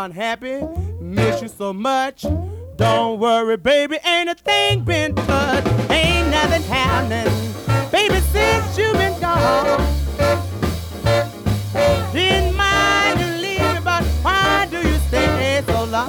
unhappy, miss you so much. Don't worry, baby, ain't a thing been touched. Ain't nothing happening, baby, since you've been gone. Didn't mind you leaving, but why do you stay so long?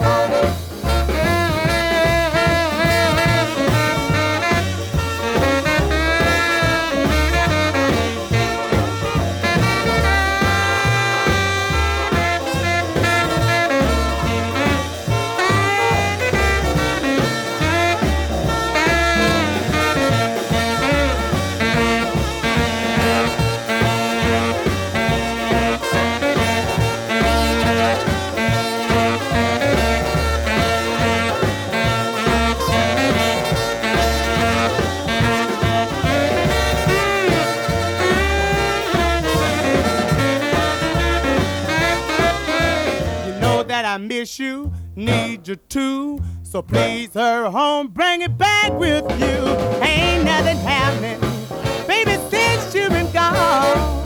I miss you, need you too. So please hurry home, bring it back with you. Ain't nothing happening, baby, since you've been gone.